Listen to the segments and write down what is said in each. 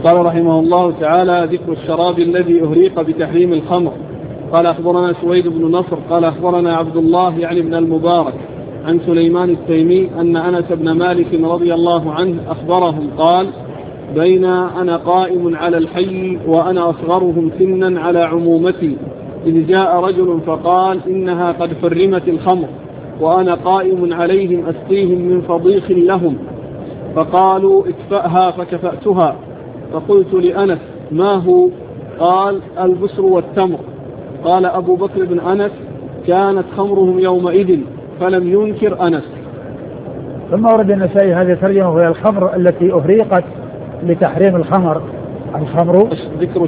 قال رحمه الله تعالى: ذكر الشراب الذي أهريق بتحريم الخمر. قال أخبرنا سويد بن نصر قال أخبرنا عبد الله يعني بن المبارك عن سليمان التيمي أن أنس بن مالك رضي الله عنه أخبرهم قال: بين أنا قائم على الحي وأنا أصغرهم سنا على عمومتي إذ جاء رجل فقال: إنها قد حرمت الخمر، وأنا قائم عليهم أسقيهم من فضيخ لهم، فقالوا: اكفأها، فكفأتها. فقلت لأنس: ما هو؟ قال: البسر والتمر. قال أبو بكر بن أنس: كانت خمرهم يومئذ، فلم ينكر أنس. ثم ورد النسائي هذه الترجمة وهي الخمر التي أهريقت لتحريم الخمر. الخمر ذكر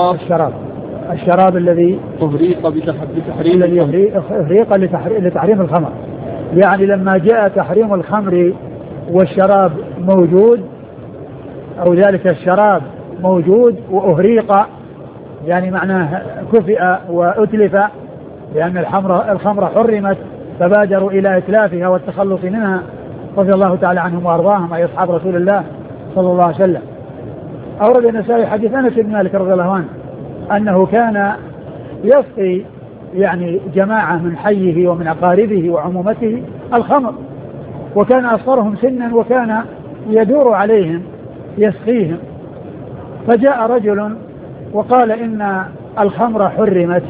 الشراب الذي أهريق بتحريم أهريق لتحريم الخمر، يعني لما جاء تحريم الخمر والشراب موجود، أو ذلك الشراب موجود وأهريق، يعني معناه كفئ وأتلف، لأن الخمر حرمت فبادروا إلى إتلافها والتخلص منها رضي الله تعالى عنهم وأرضاهم، أي أصحاب رسول الله صلى الله عليه وسلم. أورد النسائي حديث أنس بن مالك رضي الله عنه أنه كان يسقي يعني جماعة من حيه ومن أقاربه وعمومته الخمر، وكان أصغرهم سنا وكان يدور عليهم يسقيهم. فجاء رجل وقال: إن الخمر حرمت،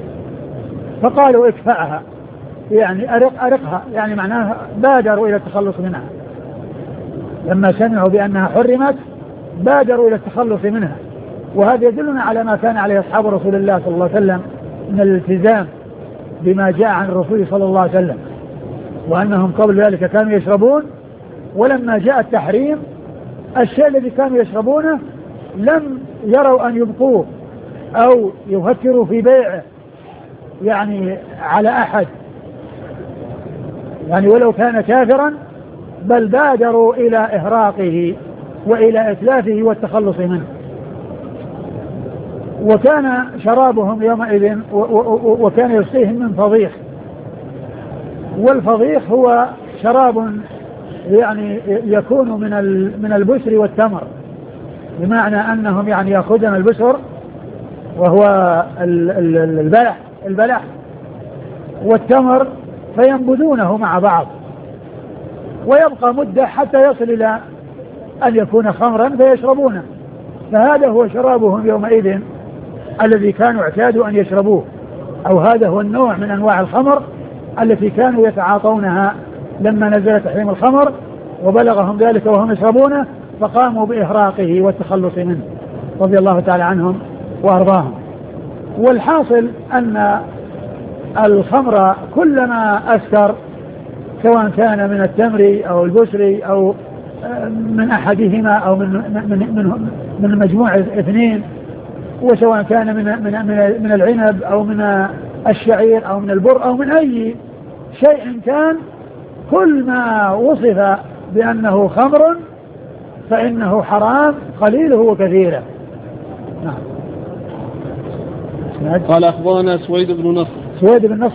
فقالوا: اكفأها، يعني أرقها، يعني معناها بادروا إلى التخلص منها. لما سمعوا بأنها حرمت بادروا إلى التخلص منها. وهذا يدلنا على ما كان عليه أصحاب رسول الله صلى الله عليه وسلم من الالتزام بما جاء عن الرسول صلى الله عليه وسلم، وأنهم قبل ذلك كانوا يشربون، ولما جاء التحريم الشيء الذي كانوا يشربونه لم يروا أن يبقوه أو يفكروا في بيعه يعني على أحد، يعني ولو كان كافرا، بل بادروا إلى إهراقه وإلى إتلافه والتخلص منه. وكان شرابهم يومئذ وكان يسقيهم من فضيخ، والفضيخ هو شراب يعني يكون من البسر والتمر، بمعنى أنهم يعني يأخذون البسر وهو البلح والتمر فينبذونه مع بعض، ويبقى مدة حتى يصل إلى أن يكون خمرا فيشربونه. فهذا هو شرابهم يومئذ الذي كانوا اعتادوا أن يشربوه، أو هذا هو النوع من أنواع الخمر التي كانوا يتعاطونها لما نزل تحريم الخمر وبلغهم ذلك وهم يشربونه، فقاموا بإهراقه والتخلص منه رضي الله تعالى عنهم وأرضاهم. والحاصل أن الخمر كلما أسكر، سواء كان من التمر أو البسر أو من أحدهما أو من مجموع اثنين، وسواء كان من العنب أو من الشعير أو من البر أو من أي شيء كان، كل ما وصف بأنه خمر فإنه حرام قليله وكثيره. قال أخبرنا سويد بن نصر